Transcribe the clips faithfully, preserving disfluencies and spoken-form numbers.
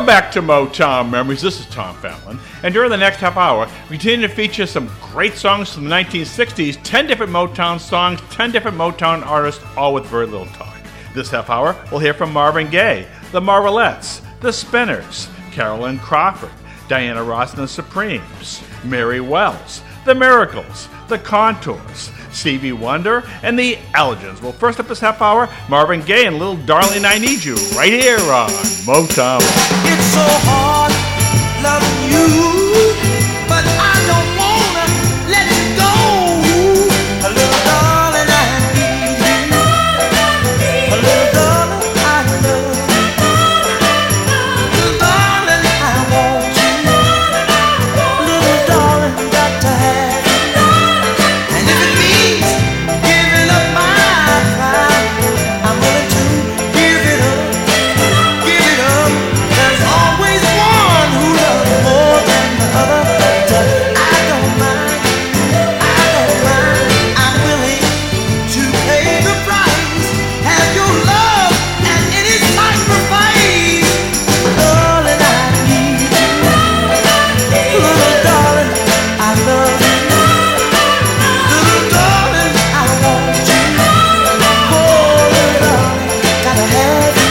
back to Motown Memories. This is Tom Fallon. And during the next half hour, we continue to feature some great songs from the nineteen sixties, ten different Motown songs, ten different Motown artists, all with very little talk. This half hour, we'll hear from Marvin Gaye, the Marvelettes, the Spinners, Carolyn Crawford, Diana Ross and the Supremes, Mary Wells, the Miracles, the Contours, Stevie Wonder, and the Elgins. Well, first up this half hour, Marvin Gaye and Little Darling I Need You, right here on Motown. It's so hard loving you, but I don't wanna let you go. A little darling, I need you. A little darling, I love you. Little darling, I want you. Little darling, got to have you. And if it means giving up my pride, I'm willing to give it up, give it up. There's always one who loves more than the other. I don't mind, I don't mind. I'm willing to pay the price. Have your love and any sacrifice. Darling, I need you. Little darling, I love you. Little darling, I want you. Oh, little darling, gotta have you.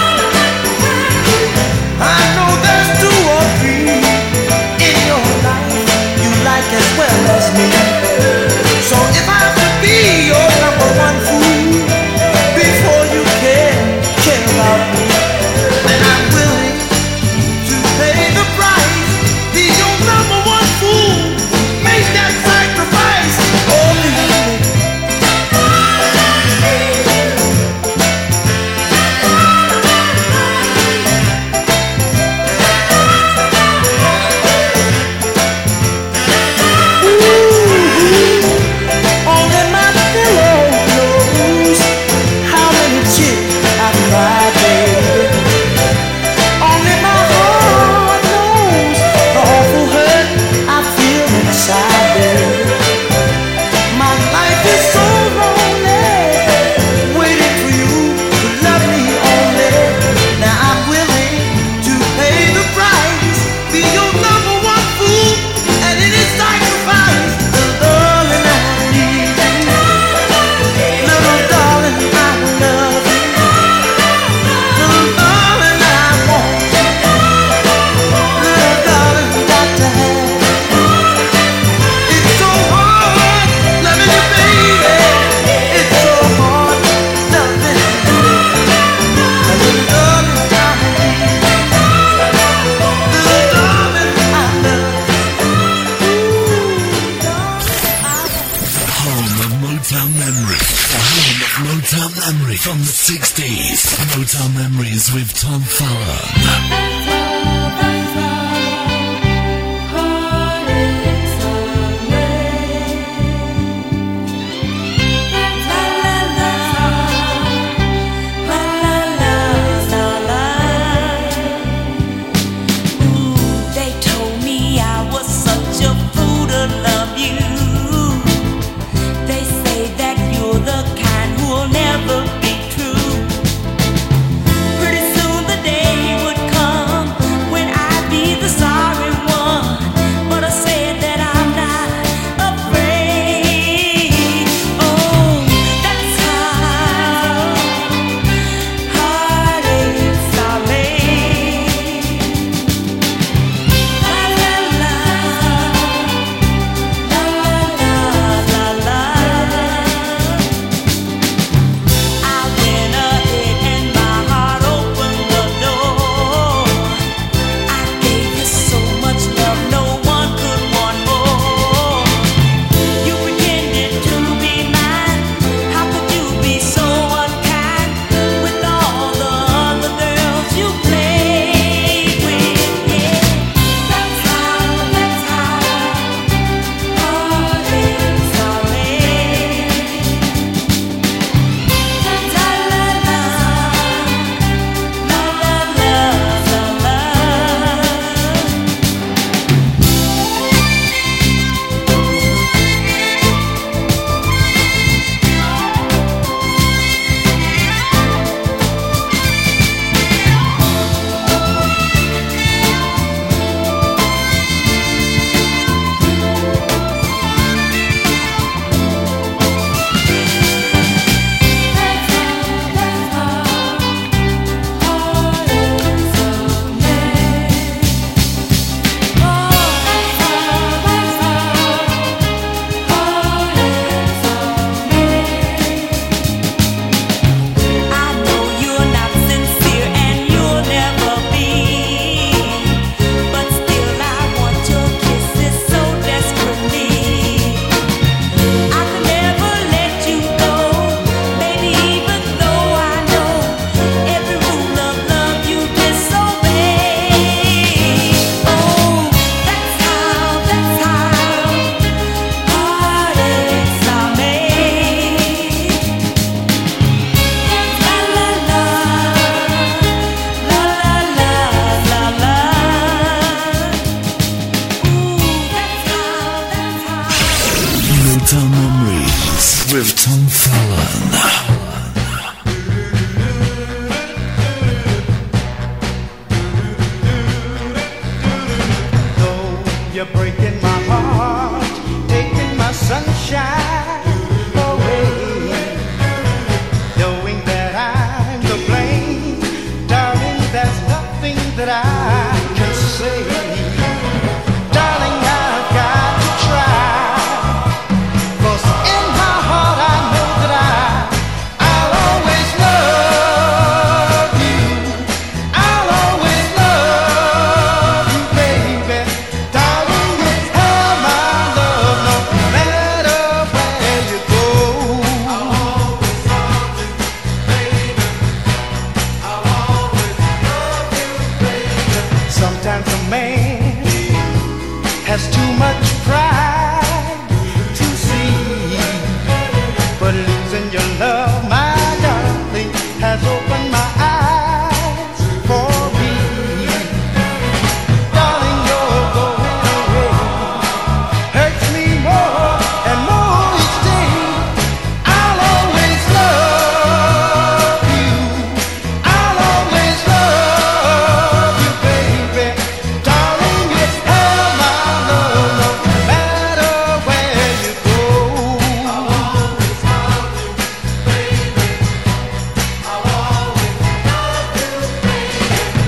I know there's two or three in your life you like as well as me. So if I have to be your number one fool before you care, care about me, then I'm willing to pay the price. Be your number one fool. Make that sacrifice. Oh, baby. Only my pillow knows how many tears I've cried, baby. Only my heart knows the awful hurt I feel inside, baby. My life is so lonely, waiting for you to love me only. Now I'm willing to pay the price, be your number one fool, and any sacrifice. Little darling, I need you. Little darling, I love you. Little darling, I want you. Little darling, got to have you. It's so hard loving you, baby. It's so hard loving you. Little darling, I need you. Little darling, I love you. Darling, I Home of Motown Memory. The home of Motown Memory from the sixties. Motown Memories with Tom Fallon. They told me I was such a fool to love you. They say that you're the kind who'll never be true. Pretty soon the day with Tom Fallon. You're breaking my heart, taking my sunshine away, knowing that I'm to blame. Darling, there's nothing that I can say. Darling, I've got to try, 'cause in my heart I know that I, I'll always love you. I'll always love you, baby. Sometimes a man has too much pride to see, but losing your love, my darling, has opened my eyes for me. Darling, you're going away hurts me more and more each day. I'll always love you. I'll always love you, baby. Darling, you have my love no matter where you go. I'll always love you, baby. I'll always love you, baby.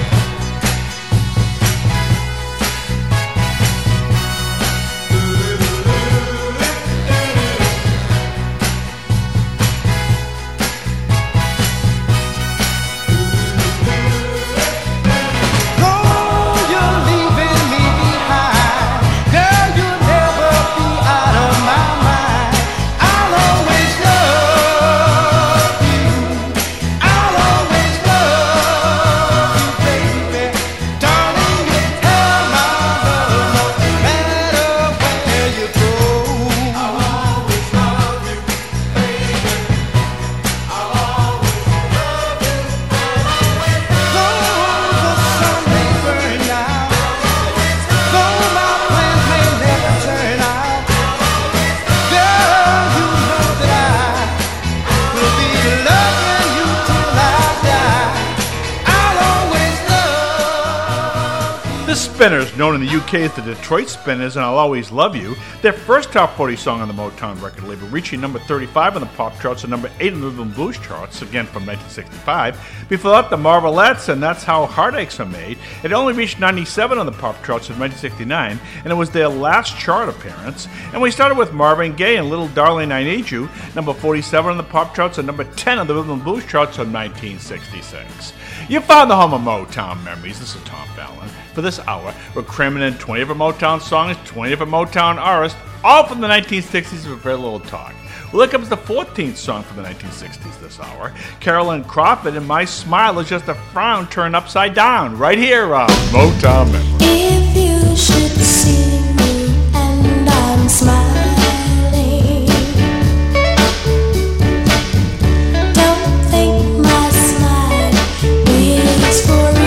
Oh, you're leaving me behind. Girl, you'll never be out of my mind. I'll always love you. I'll always love you, baby. Darling, you have my love no matter where you go. I'll always love you, baby. I'll always love you. Though the sun may burn out, though my plans may never turn out, girl, you know that I will be loving you till I die. I'll always love. The Spinners, known in the U K as the Detroit Spinners and I'll Always Love You, their first top forty song on the Motown record label, reaching number thirty-five on the pop charts and number eight on the rhythm and blues charts, again from nineteen sixty-five. Before that, the Marvelettes, and That's How Heartaches Are Made. It only reached ninety-seven on the pop charts in nineteen sixty-nine, and it was their last chart appearance. And we started with Marvin Gaye and Little Darling I Need You, number forty-seven on the pop charts and number ten on the rhythm and blues charts of nineteen sixty-six. You found the home of Motown memories. This is Tom Fallon. For this hour, we're cramming in twenty different Motown songs, twenty different Motown artists, all from the nineteen sixties with very little talk. Well, here comes the fourteenth song from the nineteen sixties this hour. Carolyn Crawford and My Smile Is Just a Frown Turned Upside Down, right here on Motown Memories. If you should see me and I'm smiling, don't think my smile is for real.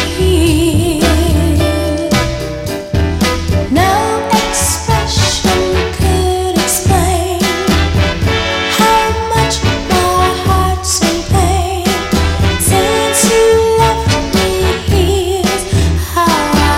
No expression could explain how much my heart's in pain since you left me. Here's how I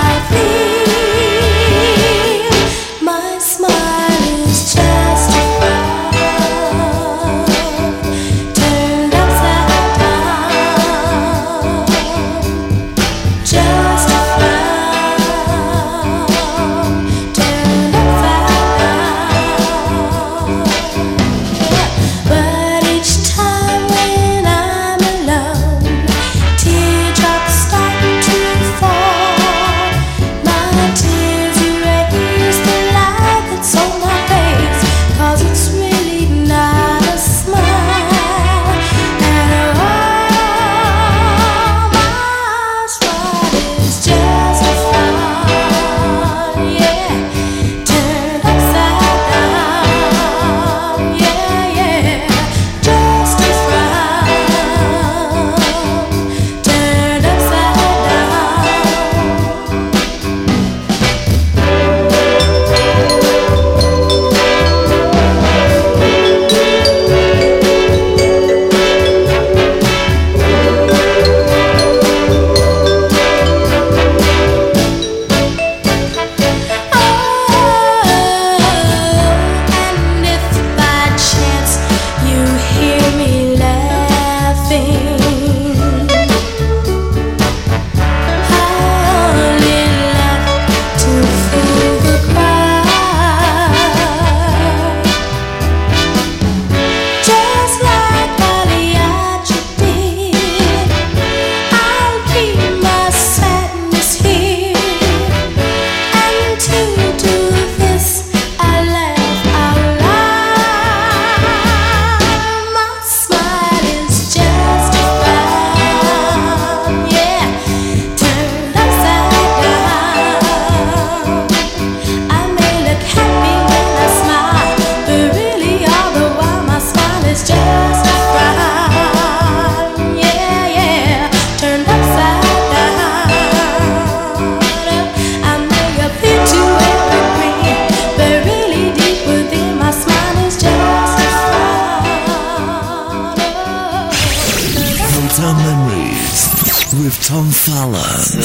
Tom Fallon.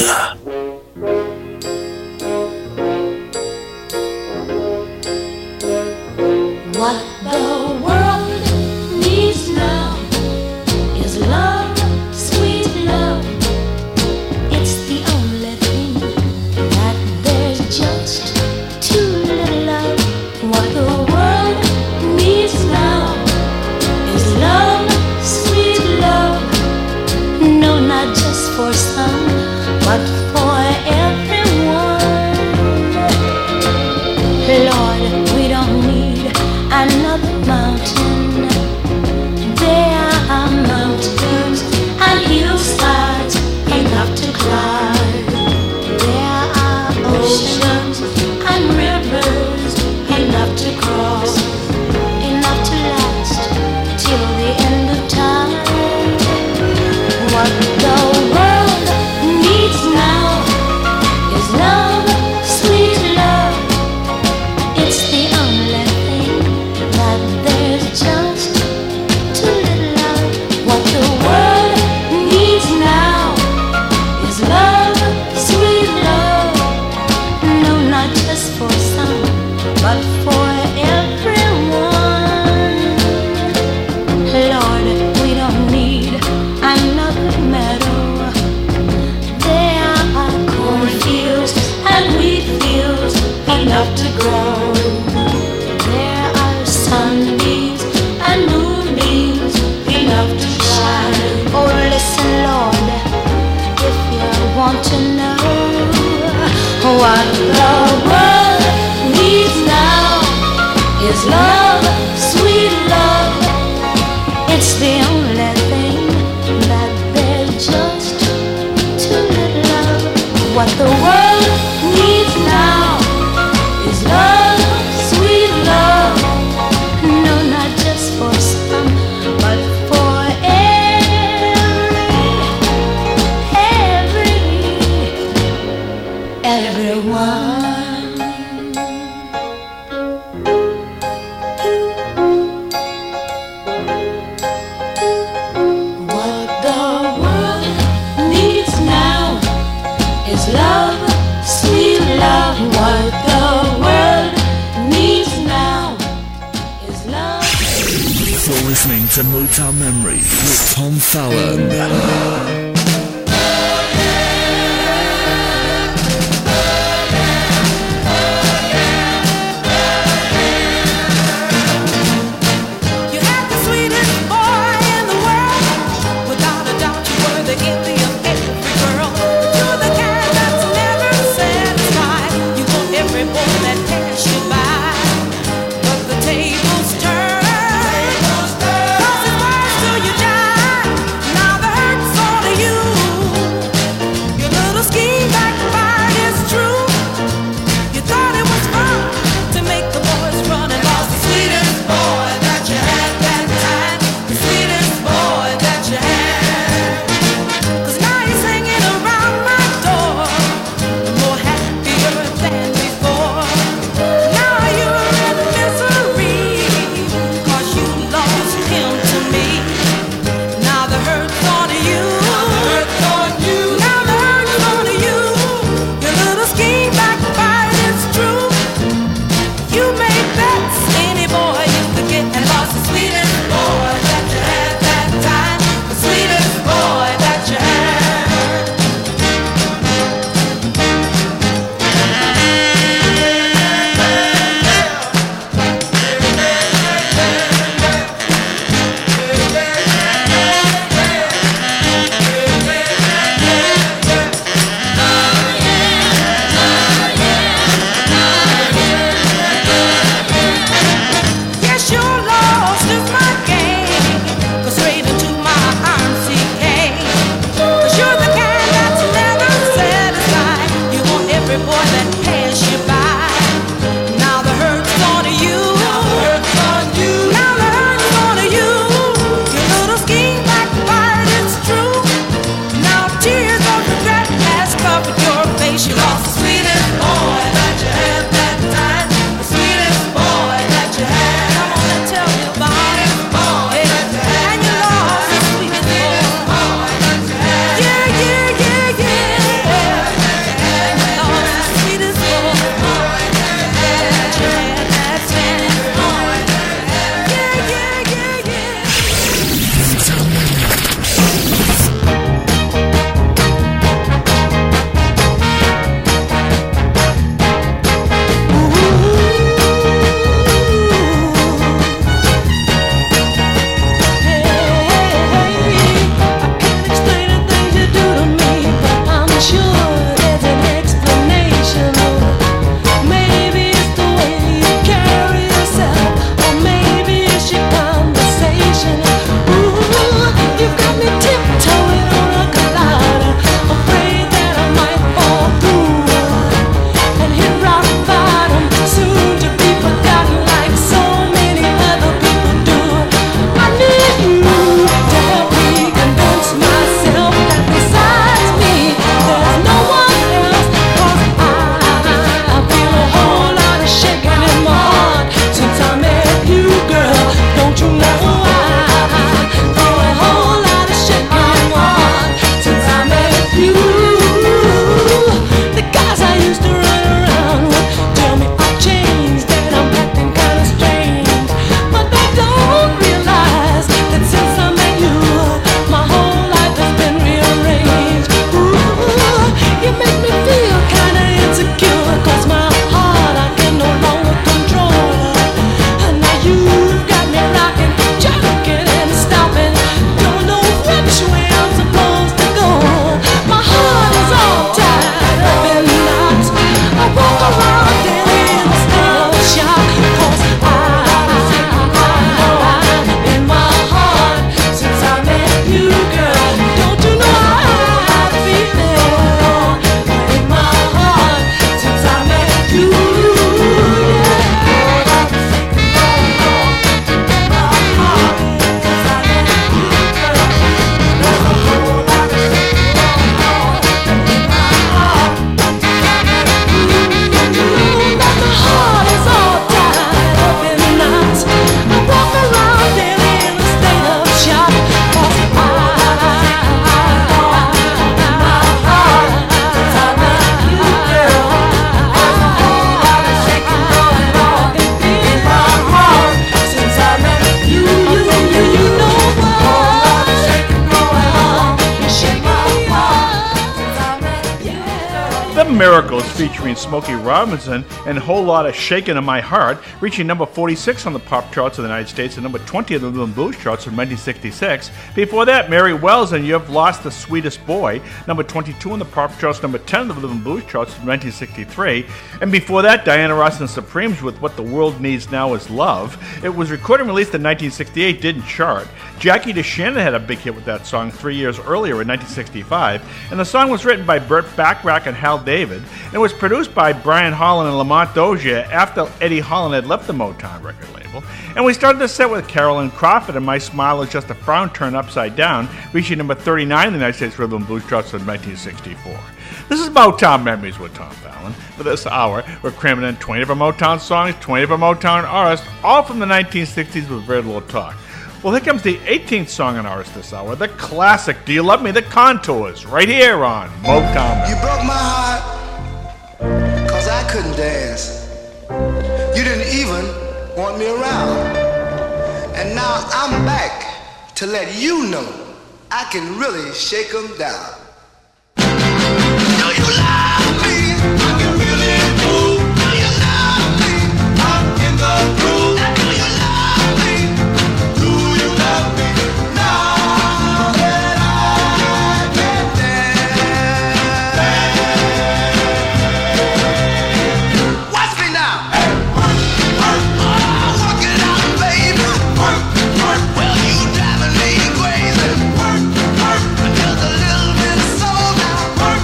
What the world needs now is love, sweet love. It's the only thing that there's just too little of. What the world needs now is love, sweet love. No, not just for some, but for everyone. Lord, we don't need another mountain. There are mountains and hillsides enough to climb. There are oceans and rivers enough to cross, enough to last till the end of time. What the world needs now is love, sweet love. It's the only thing that there's just too little of. What the world needs now is love, sweet love. No, not just for some, but for everyone. Lord, we don't need another meadow. There are cornfields and wheat fields enough to grow. There are sunbeams and moonbeams enough to shine. Oh, listen, Lord, if you want to know what the world needs now is love, sweet love. It's the only thing that there's just too little of. What the world needs now is love, sweet love. No, not just for some, but for every, every, everyone. What the world needs now is love, sweet love. What the world needs now is love. You're listening to Motown Memories with Tom Fallon. You had the sweetest boy in the world. Without a doubt, you were the envy of every girl. But you're the kind that's never satisfied. You want every boy that passed you by. But the tables turn. Cause his words to you jive. Now the hurt's all to you. The Miracles, featuring Smokey Robinson and a whole lot of Shakin' in My Heart, reaching number forty-six on the pop charts of the United States and number twenty on the Rhythm and Blues charts from nineteen sixty-six. Before that, Mary Wells and You've Lost the Sweetest Boy, number twenty-two on the pop charts, number ten on the Rhythm and Blues charts from nineteen sixty-three. And before that, Diana Ross and Supremes with What the World Needs Now Is Love. It was recorded and released in nineteen sixty-eight, didn't chart. Jackie DeShannon had a big hit with that song three years earlier in nineteen sixty-five, and the song was written by Burt Bacharach and Hal David, and it was produced by Brian Holland and Lamont Dozier after Eddie Holland had left the Motown record label. And we started the set with Carolyn Crawford and My Smile Is Just a Frown Turned Upside Down, reaching number thirty-nine in the United States Rhythm and Blues charts in nineteen sixty-four. This is Motown Memories with Tom Fallon. For this hour, we're cramming in twenty different Motown songs, twenty different Motown artists, all from the nineteen sixties with very little talk. Well, here comes the eighteenth song on ours this hour, the classic Do You Love Me? The Contours, right here on Motown. You broke my heart, cause I couldn't dance. You didn't even want me around. And now I'm back to let you know I can really shake them down. Do you love me? I can really move. Do you love me? I'm in the groove. Do you love me? Do you love me? Now that I can dance. Watch me now. Oh, work it out, baby. Work, work. Well, you driving me crazy. Work, work. Just a little bit slow now. Work.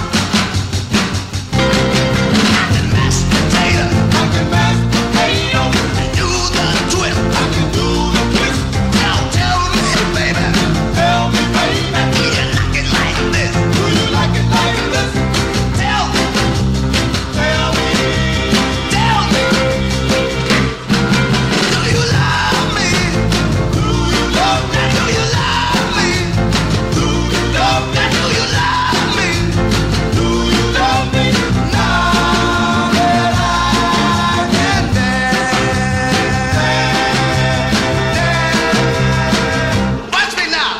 I can mash potato. I can mash potato. And do the twist. I can do the twist. Now tell me, baby. Tell me, baby. Do you like it like this? Do you like it like this? Tell me. Tell me. Tell me. Do you love me? Do you love me? Do you love me? Do you love me? Do you love me? Do you love me? Now that I can dance. Watch me now.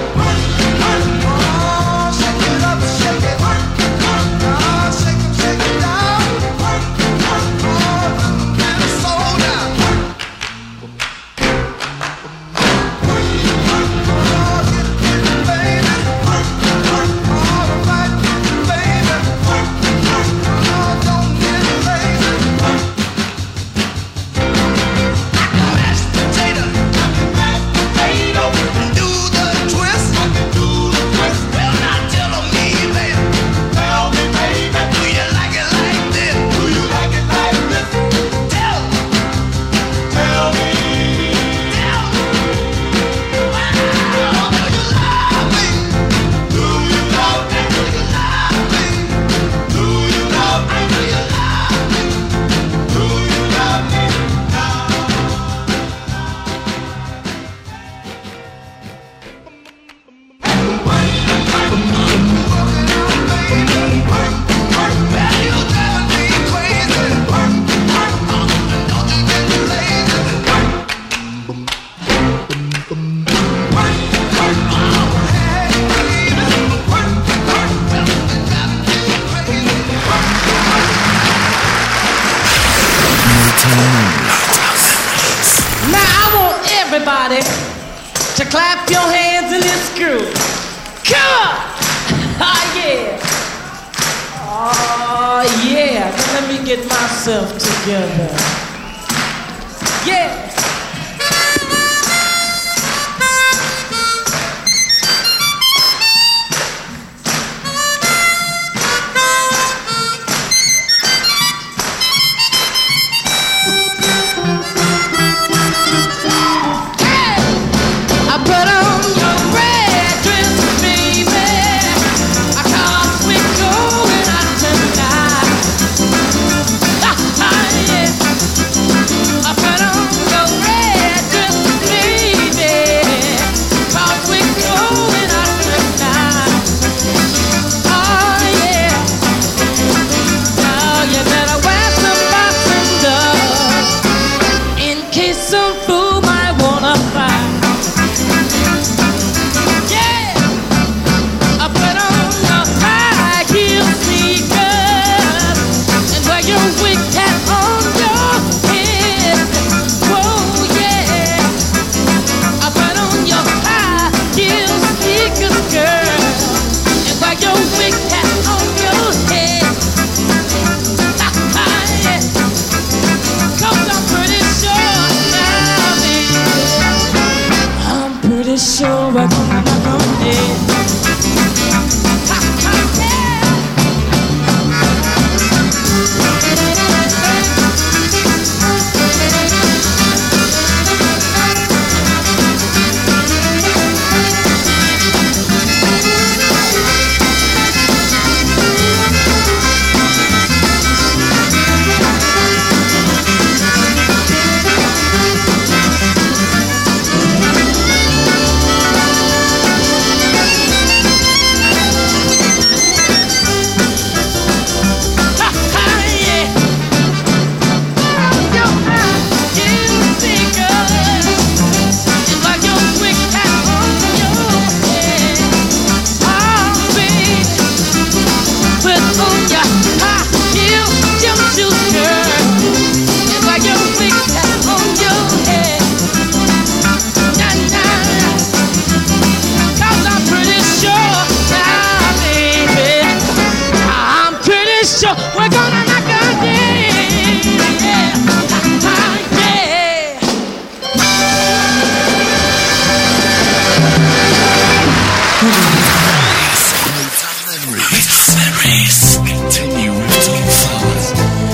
Oh, shake it up, shake it. Oh, shake it, shake it down. Oh, and slow down. Now I want everybody to clap your hands in this groove. Come on! Ah, yeah. Oh, yeah. Let me get myself together. Yeah. I put on your red dress, baby. I cause we going out tonight. Ah, ah, yeah. We're gonna knock her dead. Yeah. Memories. Continue with Tom Fowler.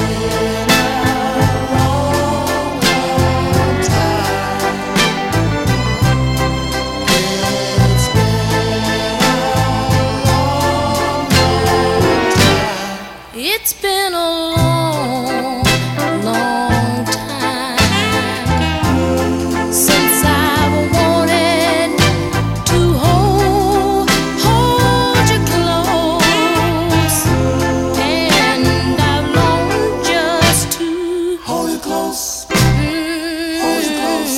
It's been a long, long time since I've wanted to hold, hold you close, and I've longed just to Hold you close. mm, Hold you close.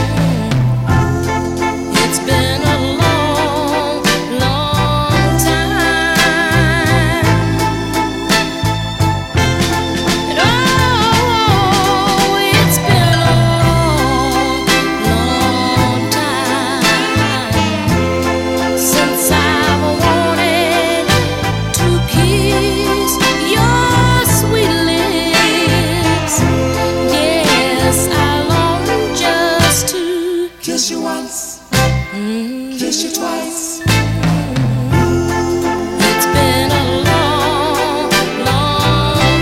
It's been a long, long time. And oh, it's been a long, long time since I've wanted to kiss your sweet lips. Yes, I long just to Kiss you once. Kiss you twice. It's been a long, long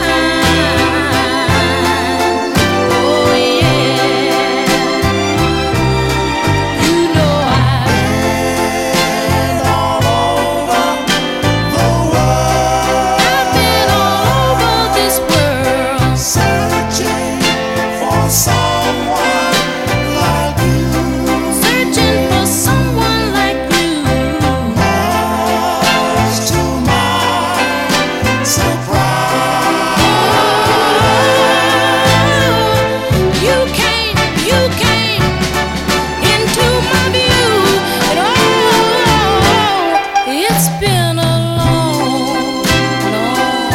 time. Oh yeah. You know I've been all over the world. I've been all over this world, Searching for someone like you. searching for someone like you. Much to my surprise. You came, you came into my view, and oh, it's been a long, long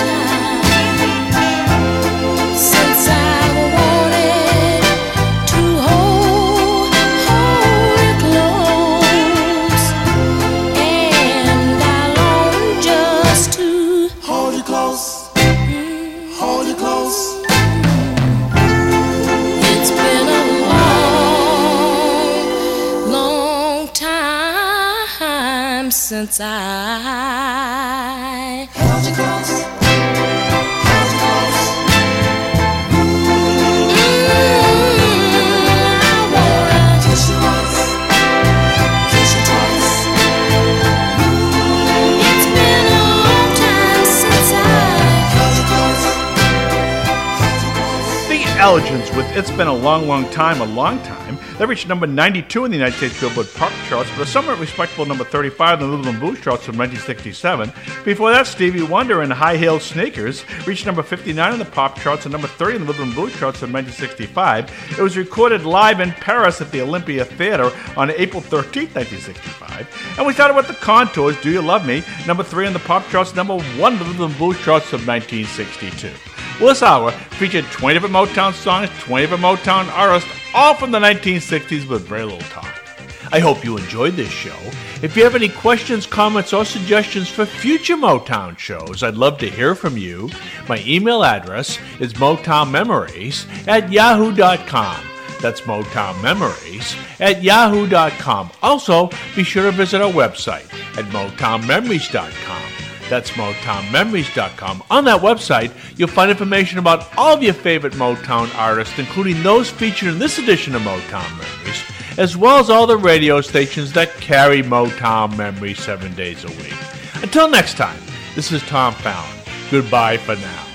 time since I've wanted to hold, hold you close, and I long just to Hold you close. Hold you close. It's been a long, long time since I Hold you close. Hold you close. Mm, I wanna. Kiss you once. Kiss you twice. It's been a long time since I. Hold you close. Hold you close. The Elgins with It's Been a Long, Long Time, a Long Time. They reached number ninety-two in the United States Billboard Pop charts, but a somewhat respectable number thirty-five in the Rhythm and Blues charts from nineteen sixty-seven. Before that, Stevie Wonder and High Heel Sneakers reached number fifty-nine in the pop charts and number thirty in the Rhythm and Blues charts from nineteen sixty-five. It was recorded live in Paris at the Olympia Theater on April thirteenth, nineteen sixty-five. And we started with the Contours, Do You Love Me, number three in the pop charts, number one in the Rhythm and Blues charts of nineteen sixty-two. Well, this hour featured twenty different Motown songs, twenty different Motown artists, all from the nineteen sixties with very little talk. I hope you enjoyed this show. If you have any questions, comments, or suggestions for future Motown shows, I'd love to hear from you. My email address is motownmemories at yahoo dot com. That's Motown Memories at yahoo dot com. Also, be sure to visit our website at motown memories dot com. That's motown memories dot com. On that website, you'll find information about all of your favorite Motown artists, including those featured in this edition of Motown Memories, as well as all the radio stations that carry Motown Memories seven days a week. Until next time, this is Tom Fallon. Goodbye for now.